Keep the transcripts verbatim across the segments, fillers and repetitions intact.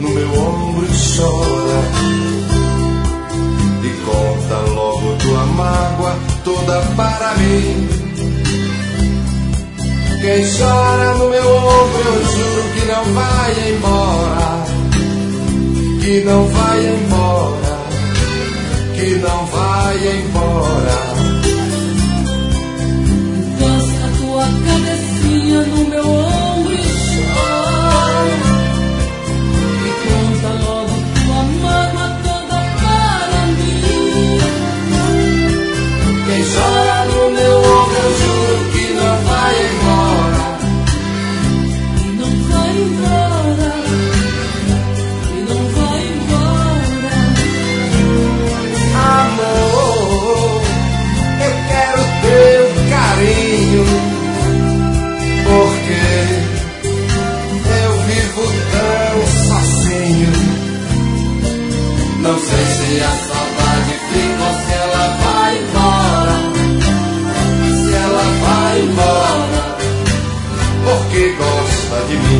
no meu ombro e chora. E conta logo tua mágoa toda para mim. Quem chora no meu ombro eu juro que não vai embora. Que não vai embora. Que não vai embora. Encosta tua cabecinha no meu ombro e chora. E conta logo tua mágoa toda para mim. Quem chora no meu ombro eu juro que não vai embora. Que não vai embora. Que não vai embora. Amor, eu quero teu carinho, porque eu vivo tão sozinho. Não sei se a saudade fica ou se ela vai embora. Se ela vai embora, porque gosta de mim.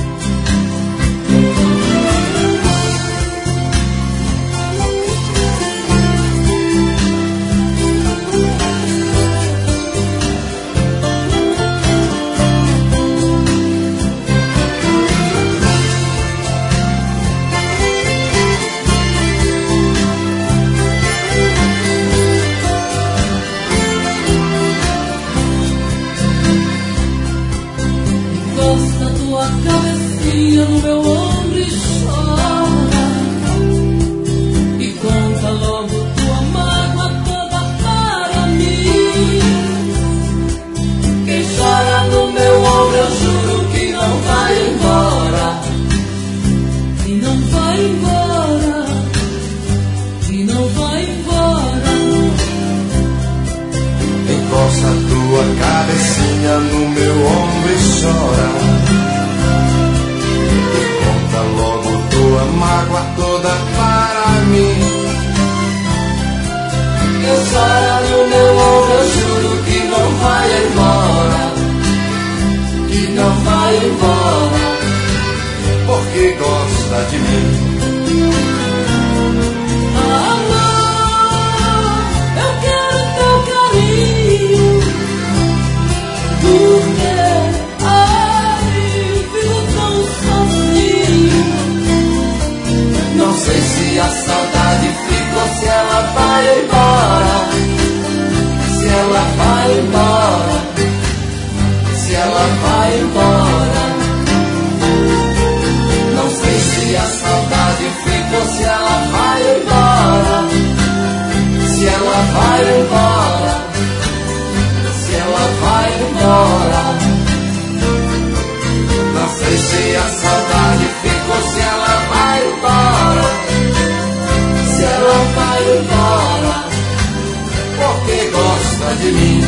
Encosta tua cabecinha no meu ombro e chora. E conta logo tua mágoa toda para mim. Quem chora no meu ombro eu juro que não vai embora. Que não vai embora. Que não vai embora. Encosta tua cabecinha no meu ombro e chora. E conta logo tua mágoa toda para mim. Quem chora no meu ombro eu juro que não vai embora. Que não vai embora, porque gosta de mim. Amor, eu quero teu carinho. Porque, ai, vivo tão sozinho. Não sei se a saudade fica ou se ela vai embora. Se ela vai embora. Se ela vai embora. Não sei se a saudade fica ou se ela vai embora. Se ela vai embora. Se ela vai embora. Não sei se a saudade fica ou se ela vai embora. Se ela vai embora, porque gosta de mim.